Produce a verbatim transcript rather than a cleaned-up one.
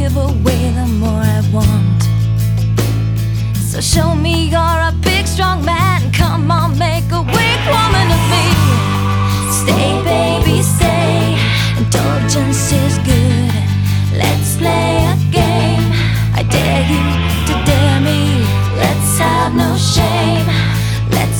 give away, the more I want. So show me